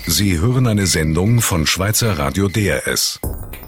Sie hören eine Sendung von Schweizer Radio DRS.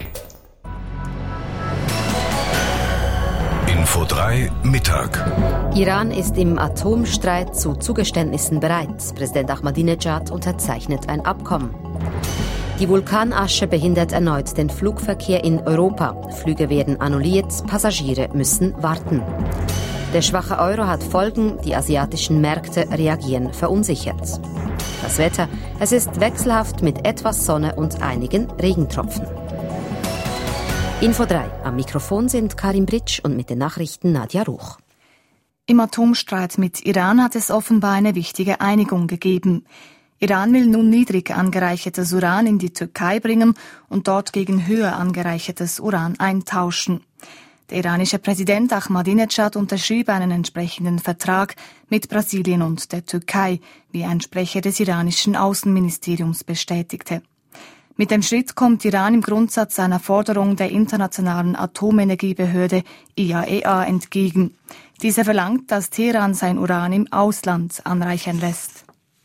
Info 3 Mittag. Iran ist im Atomstreit zu Zugeständnissen bereit. Präsident Ahmadinejad unterzeichnet ein Abkommen. Die Vulkanasche behindert erneut den Flugverkehr in Europa. Flüge werden annulliert, Passagiere müssen warten. Der schwache Euro hat Folgen, die asiatischen Märkte reagieren verunsichert. Das Wetter, es ist wechselhaft mit etwas Sonne und einigen Regentropfen. Info 3. Am Mikrofon sind Karin Britsch und mit den Nachrichten Nadja Ruch. Im Atomstreit mit Iran hat es offenbar eine wichtige Einigung gegeben. Iran will nun niedrig angereichertes Uran in die Türkei bringen und dort gegen höher angereichertes Uran eintauschen. Der iranische Präsident Ahmadinejad unterschrieb einen entsprechenden Vertrag mit Brasilien und der Türkei, wie ein Sprecher des iranischen Außenministeriums bestätigte. Mit dem Schritt kommt Iran im Grundsatz einer Forderung der Internationalen Atomenergiebehörde IAEA entgegen. Diese verlangt, dass Teheran sein Uran im Ausland anreichern lässt.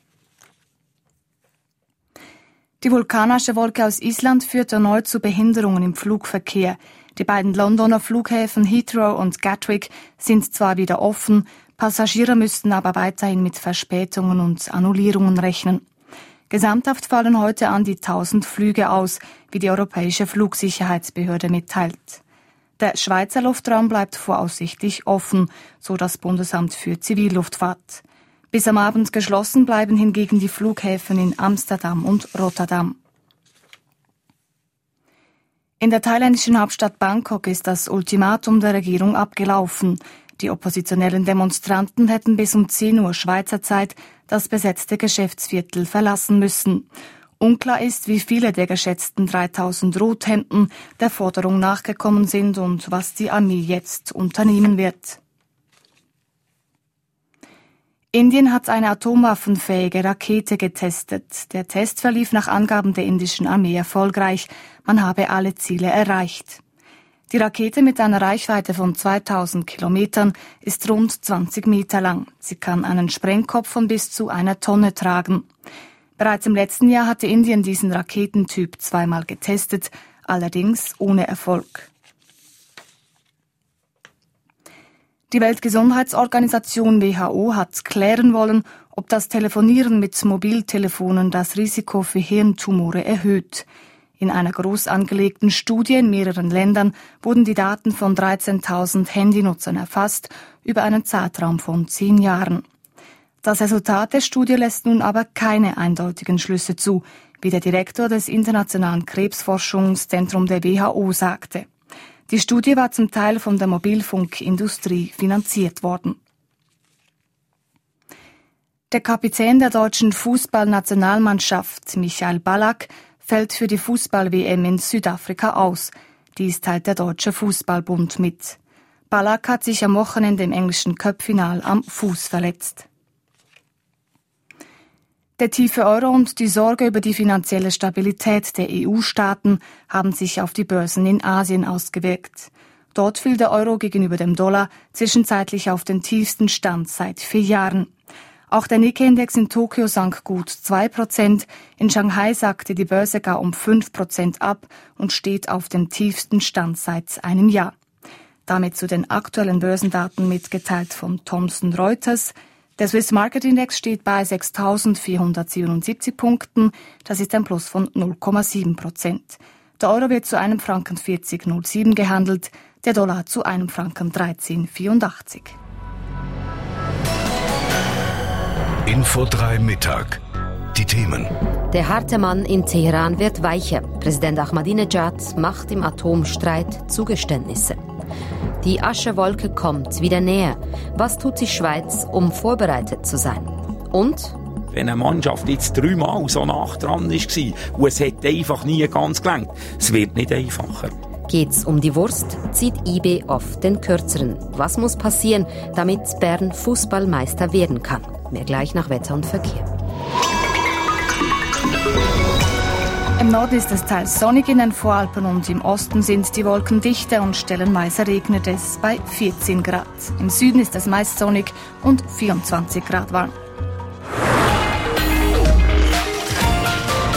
Die Vulkanaschewolke aus Island führt erneut zu Behinderungen im Flugverkehr. Die beiden Londoner Flughäfen Heathrow und Gatwick sind zwar wieder offen, Passagiere müssten aber weiterhin mit Verspätungen und Annullierungen rechnen. Gesamthaft fallen heute an die 1000 Flüge aus, wie die Europäische Flugsicherheitsbehörde mitteilt. Der Schweizer Luftraum bleibt voraussichtlich offen, so das Bundesamt für Zivilluftfahrt. Bis am Abend geschlossen bleiben hingegen die Flughäfen in Amsterdam und Rotterdam. In der thailändischen Hauptstadt Bangkok ist das Ultimatum der Regierung abgelaufen. Die oppositionellen Demonstranten hätten bis um 10 Uhr Schweizer Zeit das besetzte Geschäftsviertel verlassen müssen. Unklar ist, wie viele der geschätzten 3000 Rothemden der Forderung nachgekommen sind und was die Armee jetzt unternehmen wird. Indien hat eine atomwaffenfähige Rakete getestet. Der Test verlief nach Angaben der indischen Armee erfolgreich. Man habe alle Ziele erreicht. Die Rakete mit einer Reichweite von 2000 Kilometern ist rund 20 Meter lang. Sie kann einen Sprengkopf von bis zu 1 Tonne tragen. Bereits im letzten Jahr hatte Indien diesen Raketentyp zweimal getestet, allerdings ohne Erfolg. Die Weltgesundheitsorganisation WHO hat klären wollen, ob das Telefonieren mit Mobiltelefonen das Risiko für Hirntumore erhöht. In einer groß angelegten Studie in mehreren Ländern wurden die Daten von 13.000 Handynutzern erfasst, über einen Zeitraum von 10 Jahren. Das Resultat der Studie lässt nun aber keine eindeutigen Schlüsse zu, wie der Direktor des Internationalen Krebsforschungszentrums der WHO sagte. Die Studie war zum Teil von der Mobilfunkindustrie finanziert worden. Der Kapitän der deutschen Fußballnationalmannschaft, Michael Ballack, fällt für die Fußball-WM in Südafrika aus. Dies teilt der Deutsche Fußballbund mit. Ballack hat sich am Wochenende im englischen Cup-Final am Fuß verletzt. Der tiefe Euro und die Sorge über die finanzielle Stabilität der EU-Staaten haben sich auf die Börsen in Asien ausgewirkt. Dort fiel der Euro gegenüber dem Dollar zwischenzeitlich auf den tiefsten Stand seit 4 Jahren. Auch der Nikkei-Index in Tokio sank gut 2%, in Shanghai sackte die Börse gar um 5% ab und steht auf dem tiefsten Stand seit einem Jahr. Damit zu den aktuellen Börsendaten mitgeteilt von Thomson Reuters. Der Swiss Market Index steht bei 6.477 Punkten, das ist ein Plus von 0,7%. Der Euro wird zu einem Franken 40,07 gehandelt, der Dollar zu einem Franken 13,84. Info 3 Mittag. Die Themen. Der harte Mann in Teheran wird weicher. Präsident Ahmadinejad macht im Atomstreit Zugeständnisse. Die Aschewolke kommt wieder näher. Was tut die Schweiz, um vorbereitet zu sein? Und? Wenn eine Mannschaft jetzt 3-mal so nah dran war und es hat einfach nie ganz gelangt, es wird nicht einfacher. Geht's um die Wurst, zieht IB oft den Kürzeren. Was muss passieren, damit Bern Fußballmeister werden kann? Mehr gleich nach Wetter und Verkehr. Im Norden ist es teils sonnig, in den Voralpen und im Osten sind die Wolken dichter und stellenweise regnet es bei 14 Grad. Im Süden ist es meist sonnig und 24 Grad warm.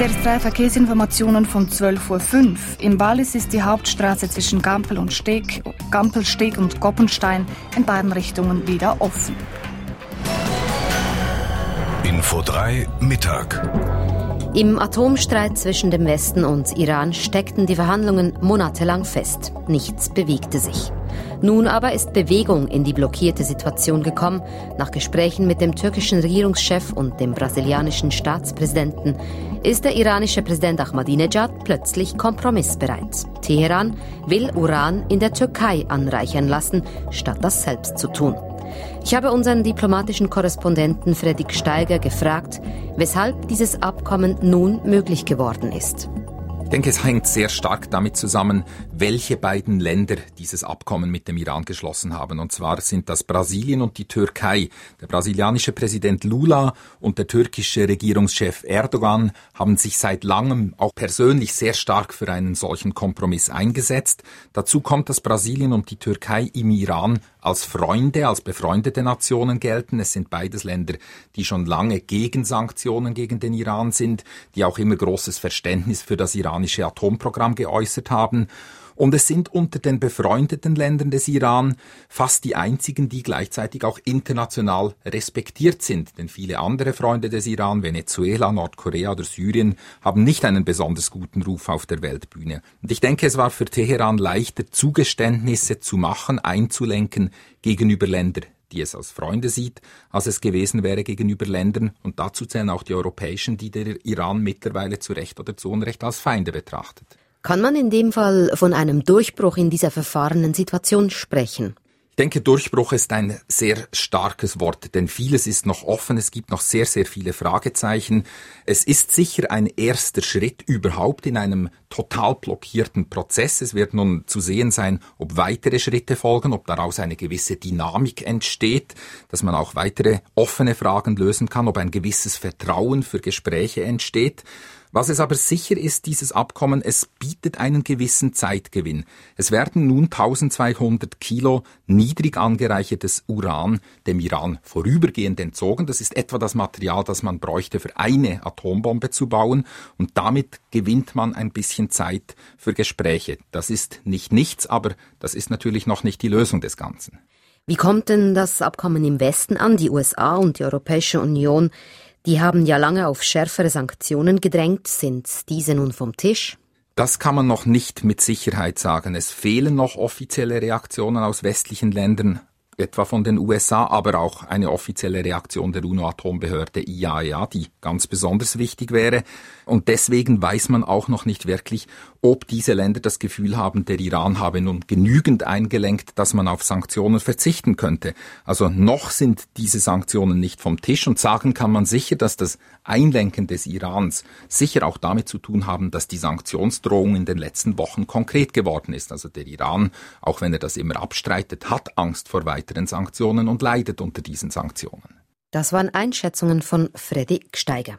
SRF3 Verkehrsinformationen von 12.05 Uhr. Im Wallis ist die Hauptstraße zwischen Gampelsteg und Goppenstein in beiden Richtungen wieder offen. Info 3 Mittag. Im Atomstreit zwischen dem Westen und Iran steckten die Verhandlungen monatelang fest. Nichts bewegte sich. Nun aber ist Bewegung in die blockierte Situation gekommen. Nach Gesprächen mit dem türkischen Regierungschef und dem brasilianischen Staatspräsidenten ist der iranische Präsident Ahmadinejad plötzlich kompromissbereit. Teheran will Uran in der Türkei anreichern lassen, statt das selbst zu tun. Ich habe unseren diplomatischen Korrespondenten Fredrik Steiger gefragt, weshalb dieses Abkommen nun möglich geworden ist. Ich denke, es hängt sehr stark damit zusammen, welche beiden Länder dieses Abkommen mit dem Iran geschlossen haben. Und zwar sind das Brasilien und die Türkei. Der brasilianische Präsident Lula und der türkische Regierungschef Erdogan haben sich seit langem auch persönlich sehr stark für einen solchen Kompromiss eingesetzt. Dazu kommt, dass Brasilien und die Türkei im Iran als Freunde, als befreundete Nationen gelten. Es sind beides Länder, die schon lange gegen Sanktionen gegen den Iran sind, die auch immer großes Verständnis für das iranische Atomprogramm geäußert haben. Und es sind unter den befreundeten Ländern des Iran fast die einzigen, die gleichzeitig auch international respektiert sind. Denn viele andere Freunde des Iran, Venezuela, Nordkorea oder Syrien, haben nicht einen besonders guten Ruf auf der Weltbühne. Und ich denke, es war für Teheran leichter, Zugeständnisse zu machen, einzulenken gegenüber Ländern, die es als Freunde sieht, als es gewesen wäre gegenüber Ländern, und dazu zählen auch die europäischen, die der Iran mittlerweile zu Recht oder zu Unrecht als Feinde betrachtet. Kann man in dem Fall von einem Durchbruch in dieser verfahrenen Situation sprechen? Ich denke, Durchbruch ist ein sehr starkes Wort, denn vieles ist noch offen, es gibt noch sehr, sehr viele Fragezeichen. Es ist sicher ein erster Schritt überhaupt in einem total blockierten Prozess. Es wird nun zu sehen sein, ob weitere Schritte folgen, ob daraus eine gewisse Dynamik entsteht, dass man auch weitere offene Fragen lösen kann, ob ein gewisses Vertrauen für Gespräche entsteht. Was es aber sicher ist, dieses Abkommen, es bietet einen gewissen Zeitgewinn. Es werden nun 1200 Kilo niedrig angereichertes Uran dem Iran vorübergehend entzogen. Das ist etwa das Material, das man bräuchte, für eine Atombombe zu bauen. Und damit gewinnt man ein bisschen Zeit für Gespräche. Das ist nicht nichts, aber das ist natürlich noch nicht die Lösung des Ganzen. Wie kommt denn das Abkommen im Westen an? Die USA und die Europäische Union, die haben ja lange auf schärfere Sanktionen gedrängt. Sind diese nun vom Tisch? Das kann man noch nicht mit Sicherheit sagen. Es fehlen noch offizielle Reaktionen aus westlichen Ländern, etwa von den USA, aber auch eine offizielle Reaktion der UNO-Atombehörde IAEA, die ganz besonders wichtig wäre. Und deswegen weiß man auch noch nicht wirklich, ob diese Länder das Gefühl haben, der Iran habe nun genügend eingelenkt, dass man auf Sanktionen verzichten könnte. Also noch sind diese Sanktionen nicht vom Tisch, und sagen kann man sicher, dass das Einlenken des Irans sicher auch damit zu tun haben, dass die Sanktionsdrohung in den letzten Wochen konkret geworden ist. Also der Iran, auch wenn er das immer abstreitet, hat Angst vor weiteren Sanktionen und leidet unter diesen Sanktionen. Das waren Einschätzungen von Fredrik Steiger.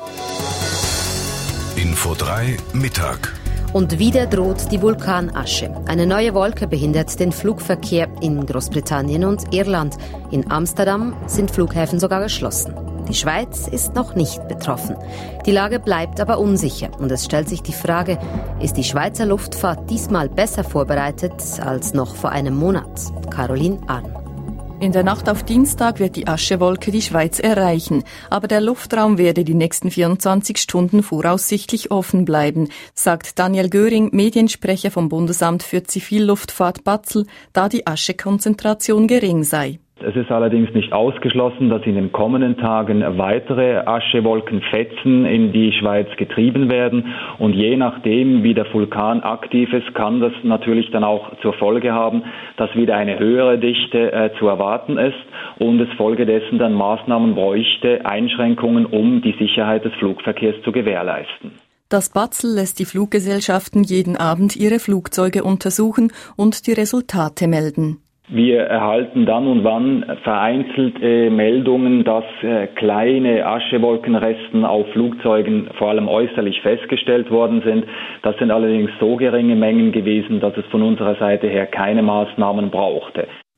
Info 3 Mittag. Und wieder droht die Vulkanasche. Eine neue Wolke behindert den Flugverkehr in Großbritannien und Irland. In Amsterdam sind Flughäfen sogar geschlossen. Die Schweiz ist noch nicht betroffen. Die Lage bleibt aber unsicher. Und es stellt sich die Frage, ist die Schweizer Luftfahrt diesmal besser vorbereitet als noch vor einem Monat? Caroline Arn. In der Nacht auf Dienstag wird die Aschewolke die Schweiz erreichen, aber der Luftraum werde die nächsten 24 Stunden voraussichtlich offen bleiben, sagt Daniel Göring, Mediensprecher vom Bundesamt für Zivilluftfahrt Basel, da die Aschekonzentration gering sei. Es ist allerdings nicht ausgeschlossen, dass in den kommenden Tagen weitere Aschewolkenfetzen in die Schweiz getrieben werden. Und je nachdem, wie der Vulkan aktiv ist, kann das natürlich dann auch zur Folge haben, dass wieder eine höhere Dichte zu erwarten ist und es folgedessen dann Maßnahmen bräuchte, Einschränkungen, um die Sicherheit des Flugverkehrs zu gewährleisten. Das Basel lässt die Fluggesellschaften jeden Abend ihre Flugzeuge untersuchen und die Resultate melden. Wir erhalten dann und wann vereinzelt Meldungen, dass kleine Aschewolkenresten auf Flugzeugen vor allem äußerlich festgestellt worden sind. Das sind allerdings so geringe Mengen gewesen, dass es von unserer Seite her keine Maßnahmen brauchte.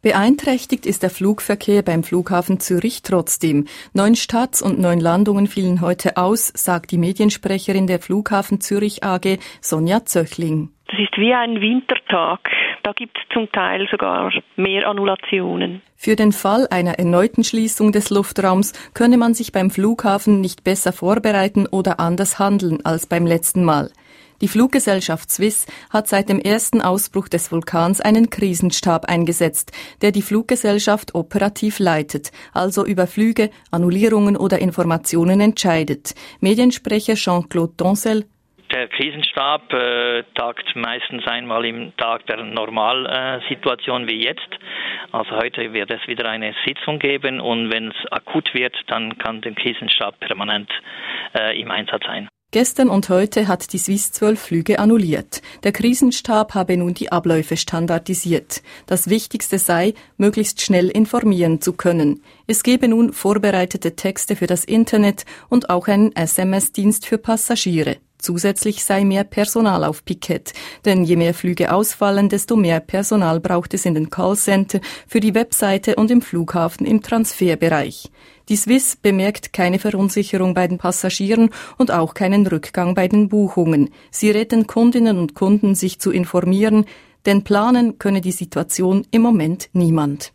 Beeinträchtigt ist der Flugverkehr beim Flughafen Zürich trotzdem. 9 Starts und 9 Landungen fielen heute aus, sagt die Mediensprecherin der Flughafen Zürich AG, Sonja Zöchling. Das ist wie ein Wintertag. Da gibt es zum Teil sogar mehr Annulationen. Für den Fall einer erneuten Schließung des Luftraums könne man sich beim Flughafen nicht besser vorbereiten oder anders handeln als beim letzten Mal. Die Fluggesellschaft Swiss hat seit dem ersten Ausbruch des Vulkans einen Krisenstab eingesetzt, der die Fluggesellschaft operativ leitet, also über Flüge, Annullierungen oder Informationen entscheidet. Mediensprecher Jean-Claude Doncel: Der Krisenstab tagt meistens einmal im Tag der Normalsituation wie jetzt. Also heute wird es wieder eine Sitzung geben und wenn es akut wird, dann kann der Krisenstab permanent im Einsatz sein. Gestern und heute hat die Swiss 12 Flüge annulliert. Der Krisenstab habe nun die Abläufe standardisiert. Das Wichtigste sei, möglichst schnell informieren zu können. Es gebe nun vorbereitete Texte für das Internet und auch einen SMS-Dienst für Passagiere. Zusätzlich sei mehr Personal auf Pikett, denn je mehr Flüge ausfallen, desto mehr Personal braucht es in den Callcenter, für die Webseite und im Flughafen im Transferbereich. Die Swiss bemerkt keine Verunsicherung bei den Passagieren und auch keinen Rückgang bei den Buchungen. Sie rät den Kundinnen und Kunden, sich zu informieren, denn planen könne die Situation im Moment niemand.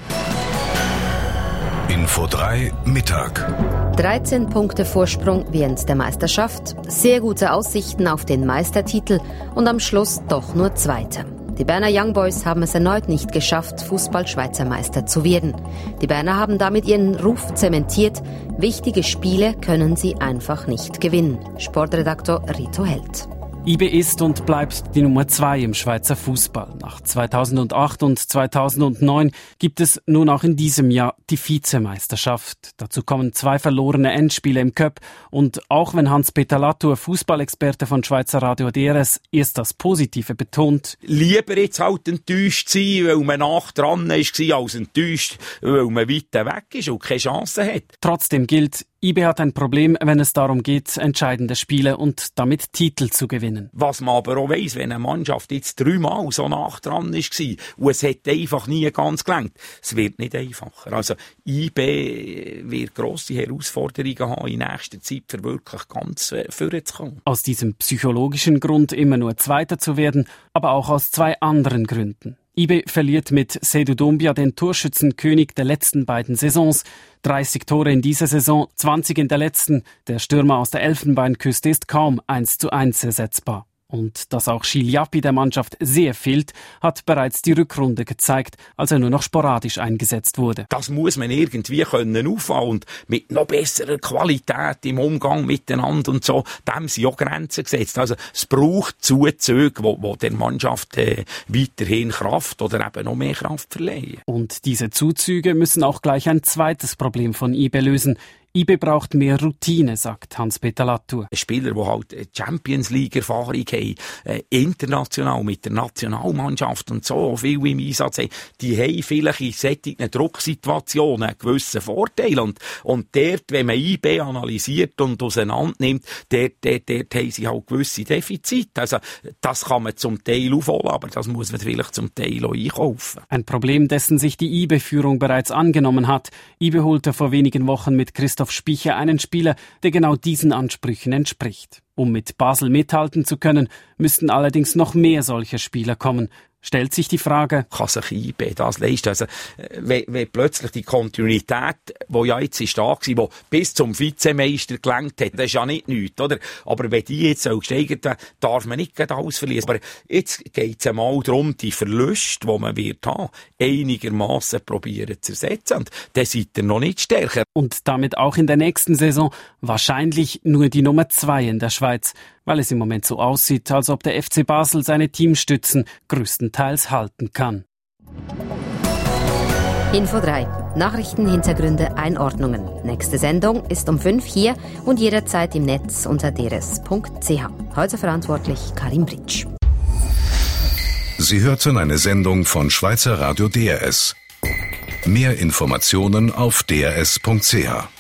Info 3 Mittag. 13 Punkte Vorsprung während der Meisterschaft, sehr gute Aussichten auf den Meistertitel und am Schluss doch nur Zweiter. Die Berner Young Boys haben es erneut nicht geschafft, Fußball-Schweizer Meister zu werden. Die Berner haben damit ihren Ruf zementiert. Wichtige Spiele können sie einfach nicht gewinnen. Sportredaktor Rito Held. IB ist und bleibt die Nummer 2 im Schweizer Fußball. Nach 2008 und 2009 gibt es nun auch in diesem Jahr die Vizemeisterschaft. Dazu kommen 2 verlorene Endspiele im Cup. Und auch wenn Hans-Peter Latour, Fußballexperte von Schweizer Radio DRS, erst das Positive betont: Lieber jetzt halt enttäuscht sein, weil man nach dran war, als enttäuscht, weil man weiter weg ist und keine Chance hat. Trotzdem gilt, IB hat ein Problem, wenn es darum geht, entscheidende Spiele und damit Titel zu gewinnen. Was man aber auch weiss, wenn eine Mannschaft jetzt 3-mal so nach dran war und es hat einfach nie ganz gelangt, es wird nicht einfacher. Also IB wird grosse Herausforderungen haben in nächster Zeit, für wirklich ganz vorzukommen. Aus diesem psychologischen Grund, immer nur Zweiter zu werden, aber auch aus 2 anderen Gründen. IB verliert mit Seydou Doumbia den Torschützenkönig der letzten beiden Saisons. 30 Tore in dieser Saison, 20 in der letzten. Der Stürmer aus der Elfenbeinküste ist kaum 1:1 ersetzbar. Und dass auch Chiliapi der Mannschaft sehr fehlt, hat bereits die Rückrunde gezeigt, als er nur noch sporadisch eingesetzt wurde. Das muss man irgendwie können auffahren und mit noch besserer Qualität im Umgang miteinander und so, dem sind auch Grenzen gesetzt. Also es braucht Zuzüge, wo der Mannschaft weiterhin Kraft oder eben noch mehr Kraft verleihen. Und diese Zuzüge müssen auch gleich ein zweites Problem von IB lösen. IB braucht mehr Routine, sagt Hans-Peter Latour. Spieler, die halt Champions-League-Erfahrung haben, international mit der Nationalmannschaft und so viel im Einsatz haben, die haben vielleicht in solchen Drucksituationen einen gewissen Vorteil. Und dort, wenn man IB analysiert und auseinander nimmt, dort haben sie halt gewisse Defizite. Also das kann man zum Teil aufholen, aber das muss man vielleicht zum Teil auch einkaufen. Ein Problem, dessen sich die IB-Führung bereits angenommen hat. IB holte vor wenigen Wochen mit Christoph Speicher einen Spieler, der genau diesen Ansprüchen entspricht. Um mit Basel mithalten zu können, müssten allerdings noch mehr solcher Spieler kommen. Stellt sich die Frage: Kann sich IB das leisten? Also, wenn plötzlich die Kontinuität, die ja jetzt ist da war, die bis zum Vizemeister gelangt hat, das ist ja nicht nichts, oder? Aber wenn die jetzt gesteigert werden, darf man nicht gerade alles verlieren. Aber jetzt geht es einmal darum, die Verluste, die man wird haben, einigermaßen probieren zu ersetzen. Und dann seid ihr noch nicht stärker. Und damit auch in der nächsten Saison wahrscheinlich nur die Nummer 2 in der Schweiz, weil es im Moment so aussieht, als ob der FC Basel seine Teamstützen größtenteils halten kann. Info 3. Nachrichten, Hintergründe, Einordnungen. Nächste Sendung ist um 5 hier und jederzeit im Netz unter drs.ch. Heute verantwortlich Karim Britsch. Sie hörten eine Sendung von Schweizer Radio DRS. Mehr Informationen auf drs.ch.